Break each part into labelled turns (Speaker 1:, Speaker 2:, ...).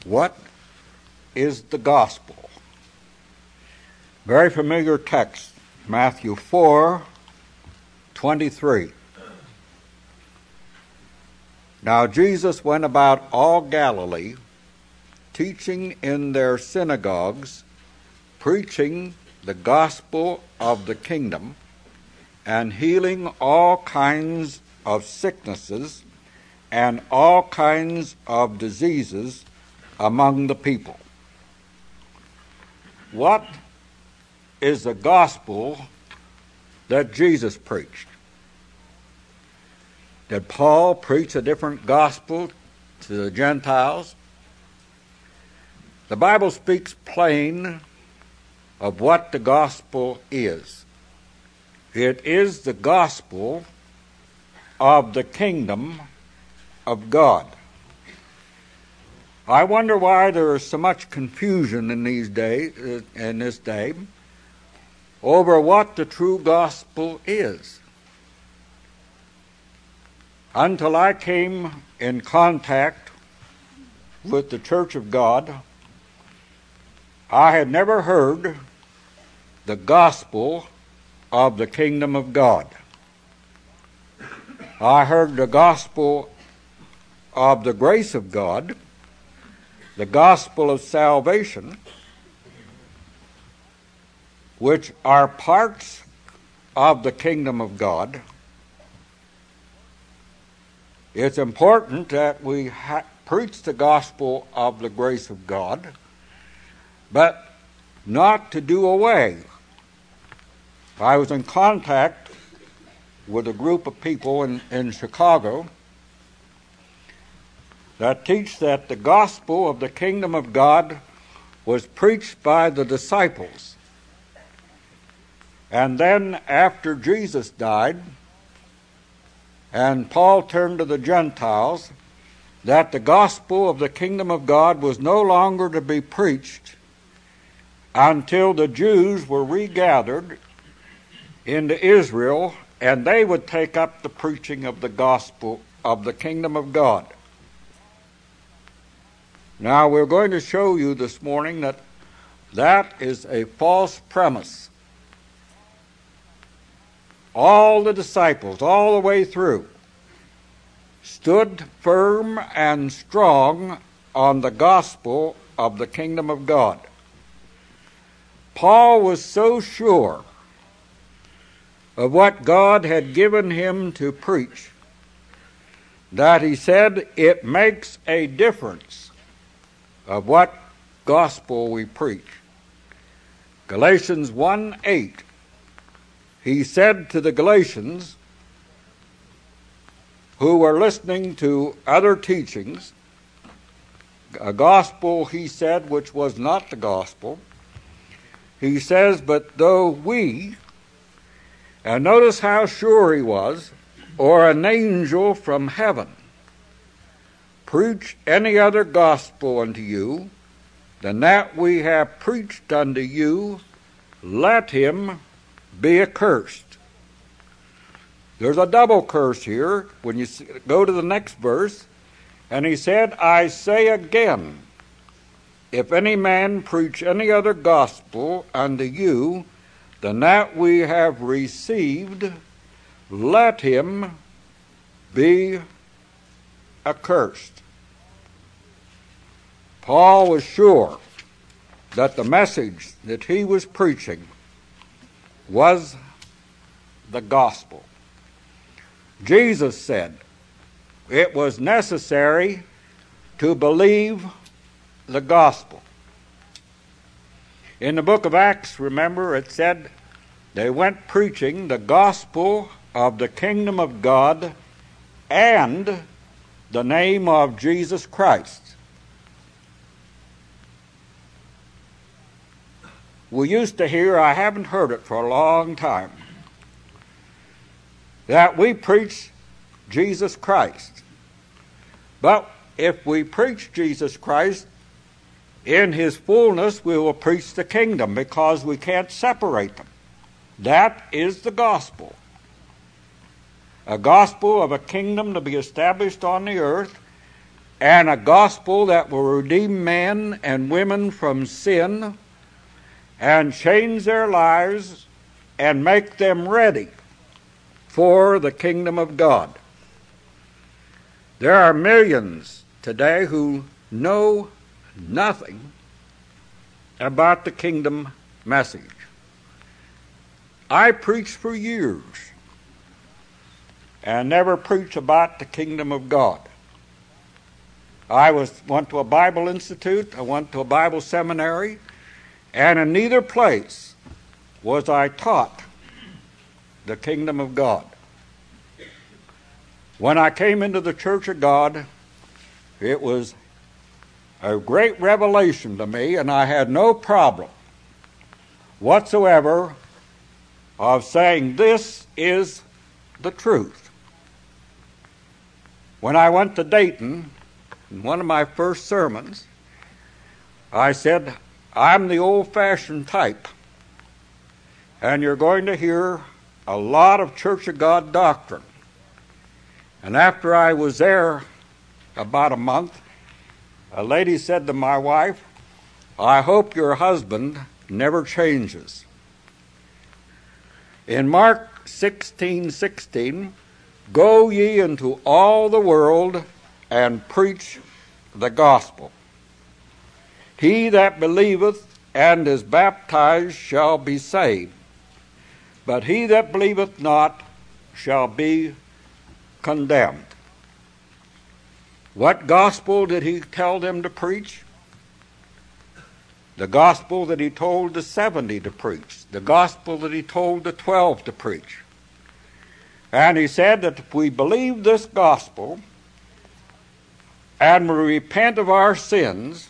Speaker 1: What is the gospel? Very familiar text, Matthew 4:23. Now Jesus went about all Galilee, teaching in their synagogues, preaching the gospel of the kingdom, and healing all kinds of sicknesses and all kinds of diseases among the people. What is the gospel that Jesus preached? Did Paul preach a different gospel to the Gentiles? The Bible speaks plain of what the gospel is. It is the gospel of the kingdom of God. I wonder why there is so much confusion in this day, over what the true gospel is. Until I came in contact with the Church of God, I had never heard the gospel of the kingdom of God. I heard the gospel of the grace of God, the gospel of salvation, which are parts of the kingdom of God. It's important that we preach the gospel of the grace of God, but not to do away. I was in contact with a group of people in Chicago that teach that the gospel of the kingdom of God was preached by the disciples. And then after Jesus died, and Paul turned to the Gentiles, that the gospel of the kingdom of God was no longer to be preached until the Jews were regathered into Israel, and they would take up the preaching of the gospel of the kingdom of God. Now, we're going to show you this morning that that is a false premise. All the disciples, all the way through, stood firm and strong on the gospel of the kingdom of God. Paul was so sure of what God had given him to preach that he said it makes a difference of what gospel we preach. Galatians 1:8, he said to the Galatians who were listening to other teachings, a gospel, he said, which was not the gospel, he says, but though we, and notice how sure he was, or an angel from heaven, preach any other gospel unto you than that we have preached unto you, let him be accursed. There's a double curse here when you go to the next verse, and he said, I say again, if any man preach any other gospel unto you than that we have received, let him be accursed. Paul was sure that the message that he was preaching was the gospel. Jesus said it was necessary to believe the gospel. In the book of Acts, remember, it said they went preaching the gospel of the kingdom of God and the name of Jesus Christ. We used to hear, I haven't heard it for a long time, that we preach Jesus Christ. But if we preach Jesus Christ in his fullness, we will preach the kingdom, because we can't separate them. That is the gospel. A gospel of a kingdom to be established on the earth, and a gospel that will redeem men and women from sin and change their lives and make them ready for the kingdom of God. There are millions today who know nothing about the kingdom message. I preached for years and never preached about the kingdom of God. I went to a Bible institute, I went to a Bible seminary, and in neither place was I taught the kingdom of God. When I came into the Church of God, it was a great revelation to me, and I had no problem whatsoever of saying this is the truth. When I went to Dayton, in one of my first sermons, I said, I'm the old-fashioned type, and you're going to hear a lot of Church of God doctrine. And after I was there about a month, a lady said to my wife, I hope your husband never changes. In Mark 16:16, go ye into all the world and preach the gospel. He that believeth and is baptized shall be saved, but he that believeth not shall be condemned. What gospel did he tell them to preach? The gospel that he told the 70 to preach, the gospel that he told the 12 to preach. And he said that if we believe this gospel and we repent of our sins,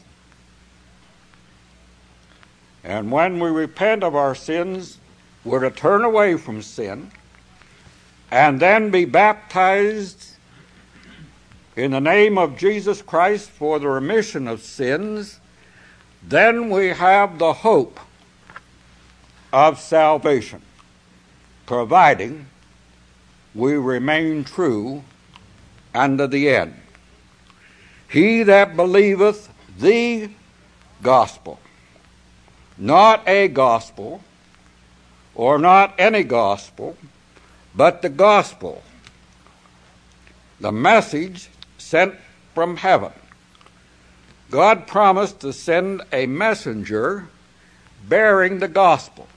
Speaker 1: and when we repent of our sins, we're to turn away from sin and then be baptized in the name of Jesus Christ for the remission of sins, then we have the hope of salvation, providing we remain true unto the end. He that believeth the gospel, not a gospel, or not any gospel, but the gospel, the message sent from heaven. God promised to send a messenger bearing the gospel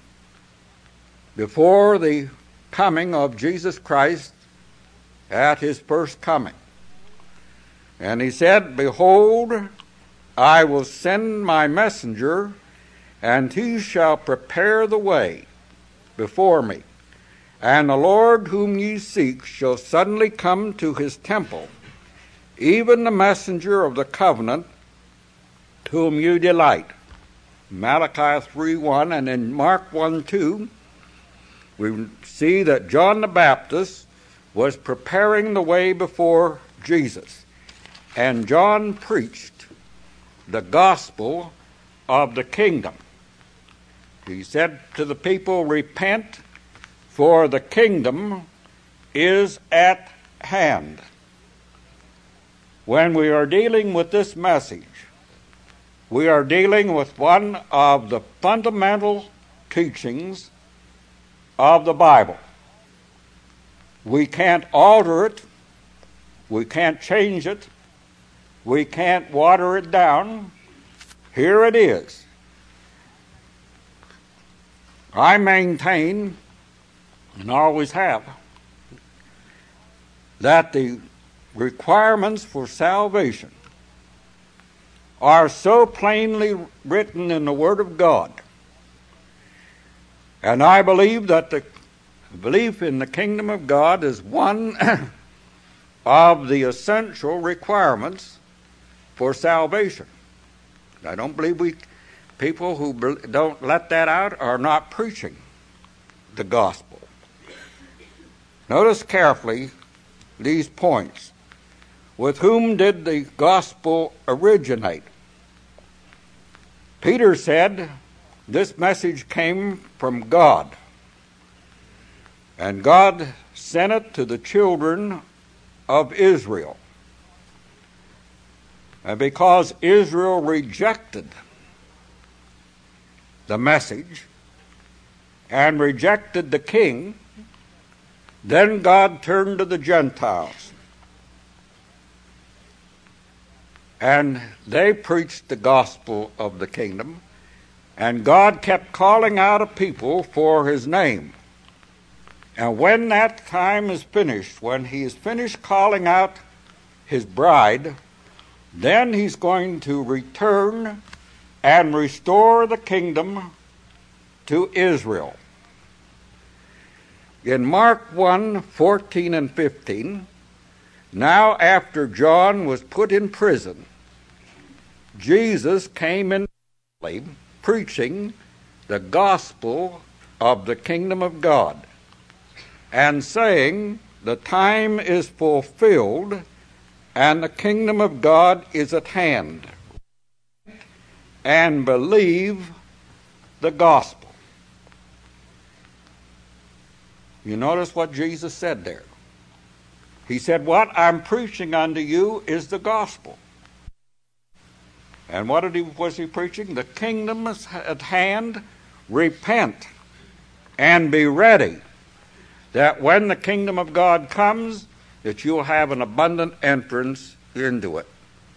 Speaker 1: before the coming of Jesus Christ at his first coming. And he said, behold, I will send my messenger, and he shall prepare the way before me. And the Lord whom ye seek shall suddenly come to his temple, even the messenger of the covenant whom you delight. Malachi 3:1, and in Mark 1:2, we see that John the Baptist was preparing the way before Jesus. And John preached the gospel of the kingdom. He said to the people, repent, for the kingdom is at hand. When we are dealing with this message, we are dealing with one of the fundamental teachings of the Bible. We can't alter it. We can't change it. We can't water it down. Here it is. I maintain, and always have, that the requirements for salvation are so plainly written in the Word of God. And I believe that the belief in the kingdom of God is one of the essential requirements for salvation. I don't believe people who don't let that out are not preaching the gospel. Notice carefully these points. With whom did the gospel originate? Peter said this message came from God, and God sent it to the children of Israel. And because Israel rejected the message and rejected the king, then God turned to the Gentiles. And they preached the gospel of the kingdom, and God kept calling out a people for his name. And when that time is finished, when he is finished calling out his bride, then he's going to return and restore the kingdom to Israel. In Mark 1:14 and 15, now after John was put in prison, Jesus came in preaching the gospel of the kingdom of God, and saying, the time is fulfilled, and the kingdom of God is at hand. And believe the gospel. You notice what Jesus said there. He said, what I'm preaching unto you is the gospel. And what was he preaching? The kingdom is at hand. Repent and be ready, that when the kingdom of God comes, that you'll have an abundant entrance into it.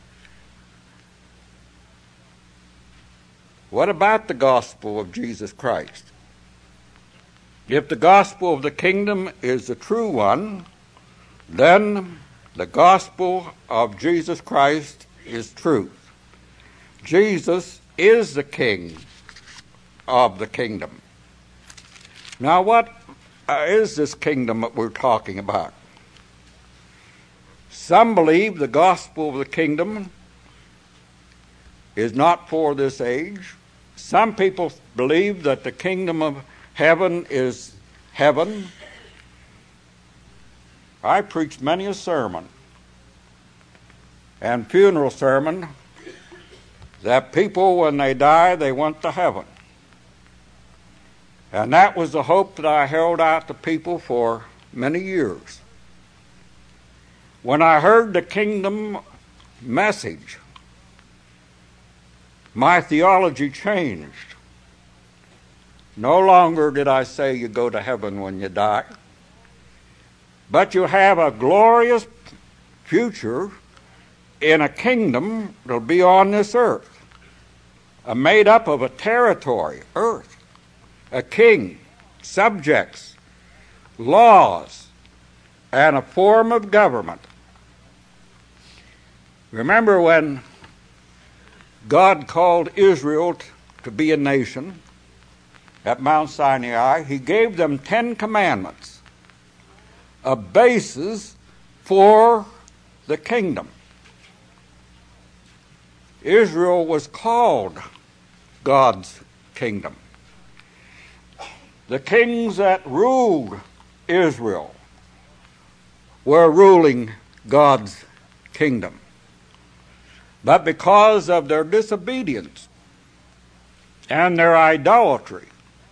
Speaker 1: What about the gospel of Jesus Christ? If the gospel of the kingdom is the true one, then the gospel of Jesus Christ is truth. Jesus is the king of the kingdom. Now, what is this kingdom that we're talking about? Some believe the gospel of the kingdom is not for this age. Some people believe that the kingdom of heaven is heaven. I preached many a sermon and funeral sermon that people, when they die, they went to heaven. And that was the hope that I held out to people for many years. When I heard the kingdom message, my theology changed. No longer did I say you go to heaven when you die, but you have a glorious future in a kingdom that'll be on this earth, made up of a territory, earth, a king, subjects, laws, and a form of government. Remember when God called Israel to be a nation at Mount Sinai, he gave them 10 commandments, a basis for the kingdom. Israel was called God's kingdom. The kings that ruled Israel were ruling God's kingdom. But because of their disobedience and their idolatry,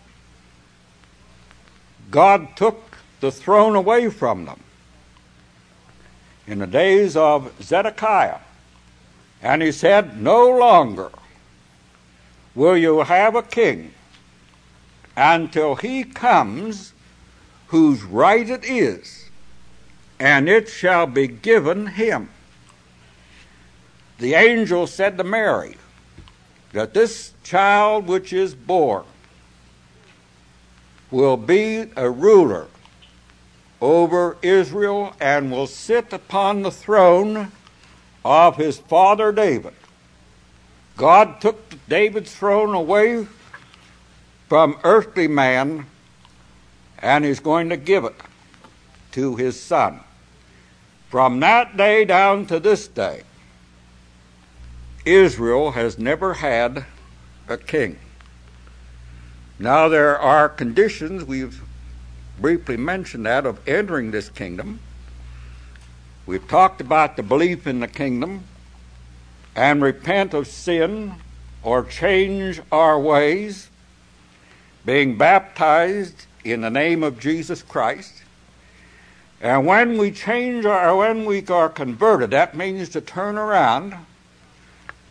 Speaker 1: God took the throne away from them in the days of Zedekiah. And he said, no longer will you have a king until he comes whose right it is, and it shall be given him. The angel said to Mary that this child which is born will be a ruler over Israel and will sit upon the throne of his father David. God took David's throne away from earthly man, and is going to give it to his son. From that day down to this day, Israel has never had a king. Now there are conditions, we've briefly mentioned that, of entering this kingdom. We've talked about the belief in the kingdom and repent of sin or change our ways, being baptized in the name of Jesus Christ. And when we are converted, that means to turn around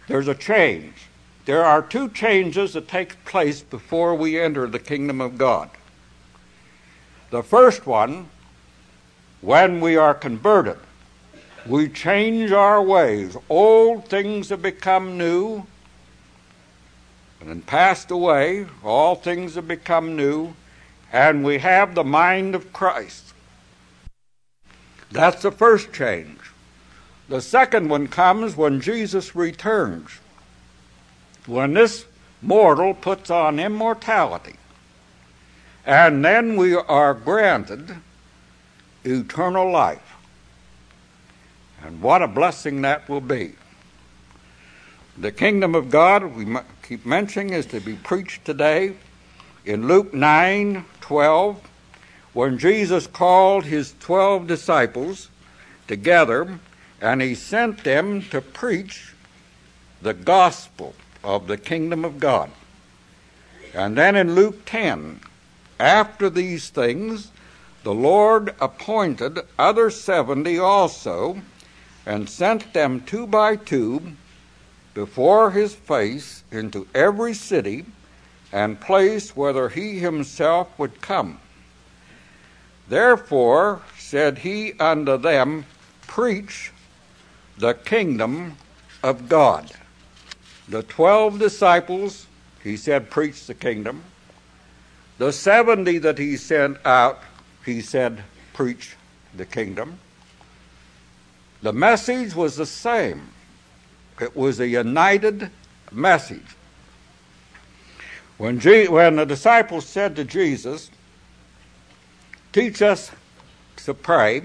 Speaker 1: there's a change. There are two changes that take place before we enter the kingdom of God. The first one, when we are converted, we change our ways. Old things have become new and then passed away. All things have become new, and we have the mind of Christ. That's the first change. The second one comes when Jesus returns, when this mortal puts on immortality, and then we are granted eternal life. And what a blessing that will be. The kingdom of God, we keep mentioning, is to be preached today. In Luke 9:12, when Jesus called his 12 disciples together, and he sent them to preach the gospel of the kingdom of God. And then in Luke 10, after these things, the Lord appointed other 70 also, and sent them 2 by 2 before his face into every city and place whither he himself would come. Therefore said he unto them, Preach the kingdom of God. The 12 disciples, he said, preach the kingdom. The 70 that he sent out, he said, preach the kingdom. The message was the same. It was a united message. When the disciples said to Jesus, Teach us to pray,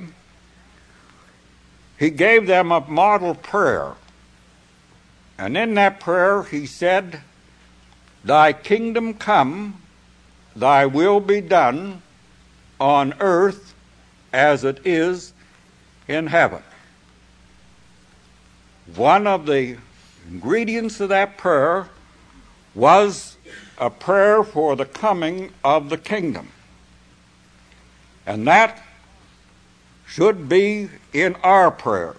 Speaker 1: he gave them a model prayer. And in that prayer he said, Thy kingdom come, thy will be done on earth as it is in heaven. One of the ingredients of that prayer was a prayer for the coming of the kingdom. And that should be in our prayers.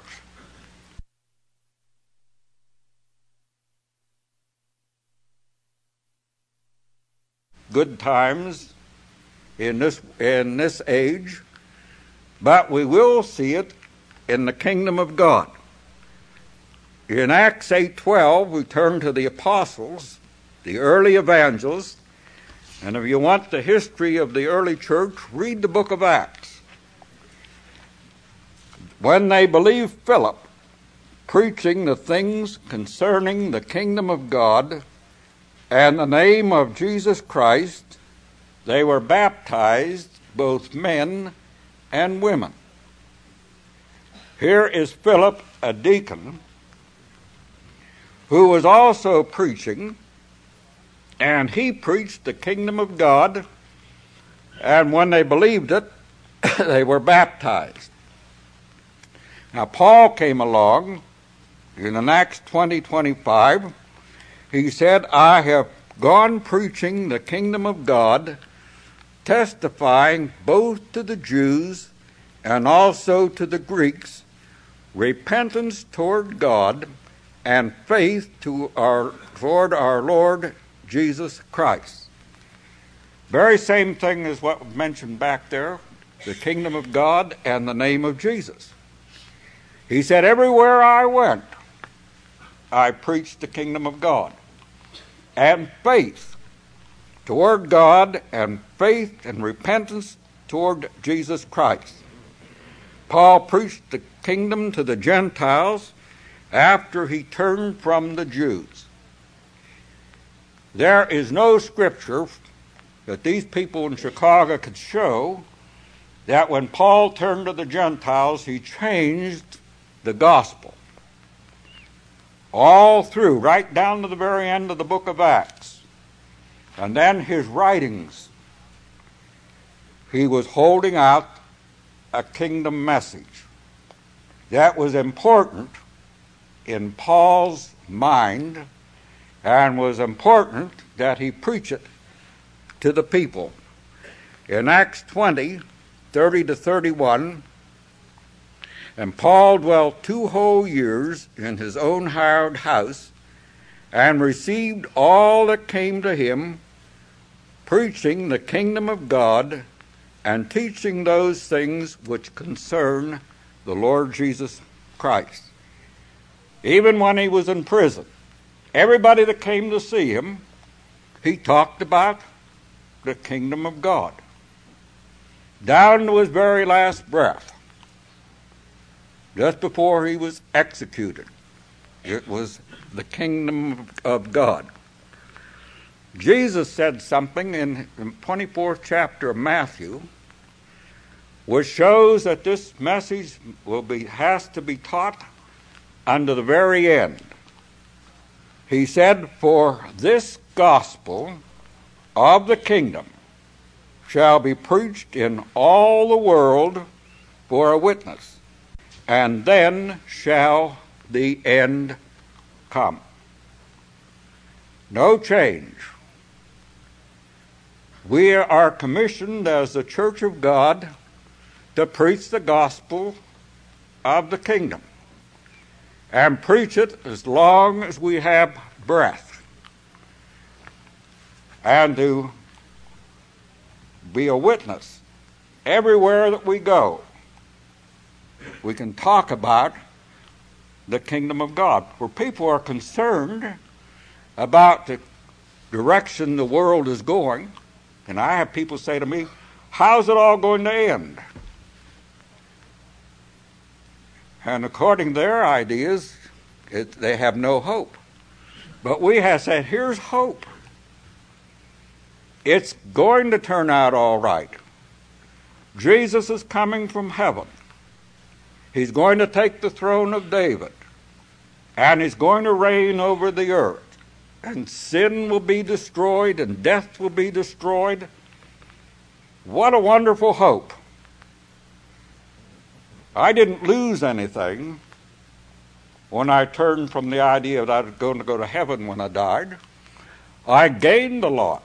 Speaker 1: Good times in this age, but we will see it in the kingdom of God. In Acts 8:12, we turn to the apostles, the early evangelists, and if you want the history of the early church, read the book of Acts. When they believed Philip preaching the things concerning the kingdom of God and the name of Jesus Christ, they were baptized, both men and women. Here is Philip, a deacon, who was also preaching, and he preached the kingdom of God, and when they believed it, they were baptized. Now, Paul came along in Acts 20:25. He said, I have gone preaching the kingdom of God, testifying both to the Jews and also to the Greeks, repentance toward God and faith toward our Lord Jesus Christ. Very same thing as what was mentioned back there, the kingdom of God and the name of Jesus. He said, everywhere I went, I preached the kingdom of God. And faith toward God and faith and repentance toward Jesus Christ. Paul preached the kingdom to the Gentiles after he turned from the Jews. There is no scripture that these people in Chicago could show that when Paul turned to the Gentiles, he changed the gospel. All through, right down to the very end of the book of Acts. And then his writings, he was holding out a kingdom message. That was important in Paul's mind, and was important that he preach it to the people. In Acts 20:30-31, and Paul dwelt 2 whole years in his own hired house, and received all that came to him, preaching the kingdom of God and teaching those things which concern the Lord Jesus Christ. Even when he was in prison, everybody that came to see him, he talked about the kingdom of God. Down to his very last breath, just before he was executed, it was the kingdom of God. Jesus said something in the 24th chapter of Matthew, which shows that this message has to be taught unto the very end. He said, "For this gospel of the kingdom shall be preached in all the world for a witness, and then shall the end come." No change. We are commissioned as the Church of God to preach the gospel of the kingdom and preach it as long as we have breath, and to be a witness everywhere that we go. We can talk about the kingdom of God, where people are concerned about the direction the world is going. And I have people say to me, "How's it all going to end?" And according to their ideas, they have no hope. But we have said, here's hope. It's going to turn out all right. Jesus is coming from heaven. He's going to take the throne of David, and he's going to reign over the earth. And sin will be destroyed, and death will be destroyed. What a wonderful hope. I didn't lose anything when I turned from the idea that I was going to go to heaven when I died. I gained a lot.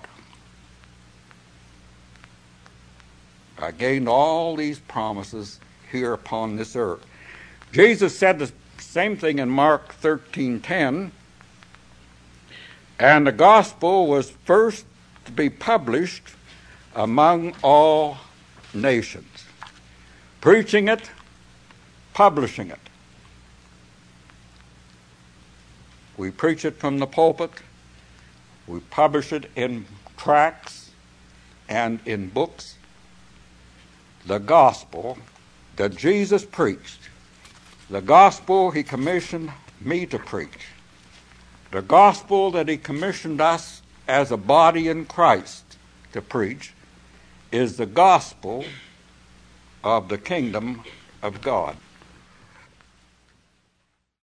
Speaker 1: I gained all these promises here upon this earth. Jesus said the same thing in Mark 13:10. And the gospel was first to be published among all nations. Preaching it, publishing it. We preach it from the pulpit. We publish it in tracts and in books. The gospel that Jesus preached, the gospel he commissioned me to preach, the gospel that he commissioned us as a body in Christ to preach, is the gospel of the kingdom of God.